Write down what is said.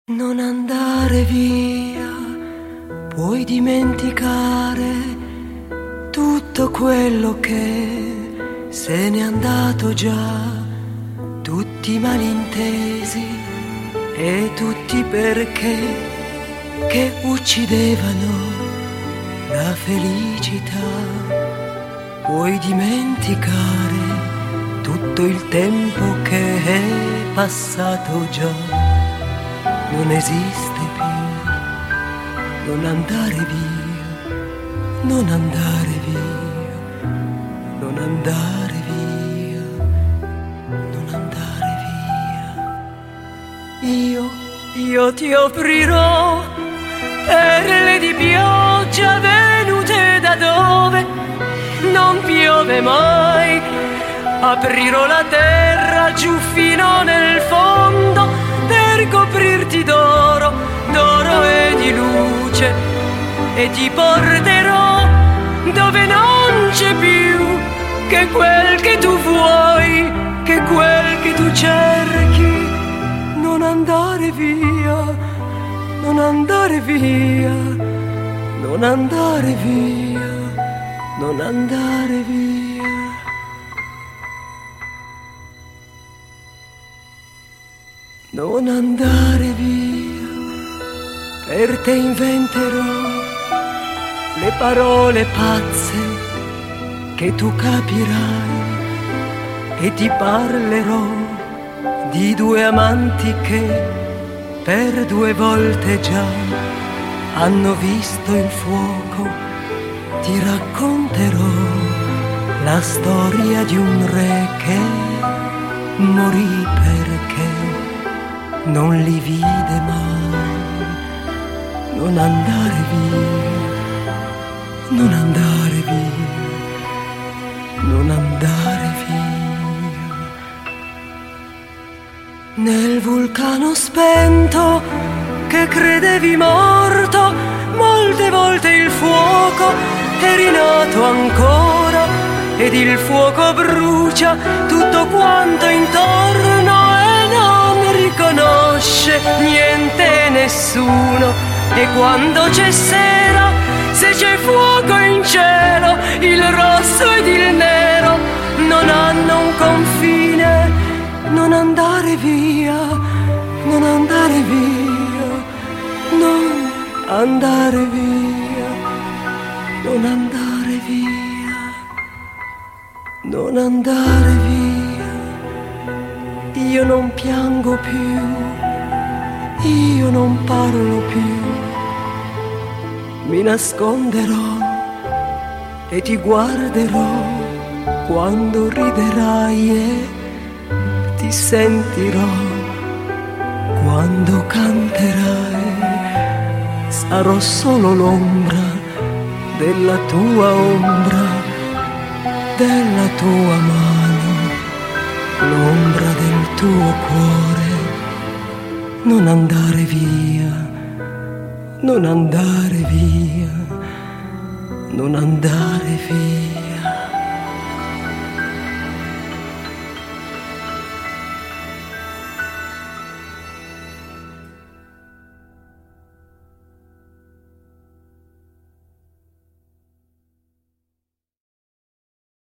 Non andare via, puoi dimenticare tutto quello che se n'è andato già, tutti i malintesi e tutti i perché che uccidevano la felicità. Puoi dimenticare tutto il tempo che è passato già. Non esiste più, non andare via, non andare via, non andare via, non andare via. Io ti aprirò perle di pioggia venute da dove non piove mai. Aprirò la terra giù fino nel fondo per coprirti d'oro, d'oro e di luce, e ti porterò dove non c'è più che quel che tu vuoi, che quel che tu cerchi. Non andare via, non andare via, non andare via, non andare via. Non andare via, per te inventerò le parole pazze che tu capirai, e ti parlerò di due amanti che per 2 volte già hanno visto il fuoco. Ti racconterò la storia di un re che morì perché non li vide mai. Non andare via, non andare via, non andare via. Nel vulcano spento che credevi morto, molte volte il fuoco è rinato ancora, ed il fuoco brucia tutto quanto intorno e non riconosce niente e nessuno. E quando c'è sera, se c'è fuoco in cielo, il rosso ed il nero non hanno un confine. Non andare via, non andare via, non andare via, non andare via, non andare via. Io non piango più, io non parlo più, mi nasconderò e ti guarderò quando riderai e ti sentirò quando canterai. Sarò solo l'ombra della tua ombra, della tua mano, l'ombra del tuo cuore. Non andare via, non andare via, non andare via.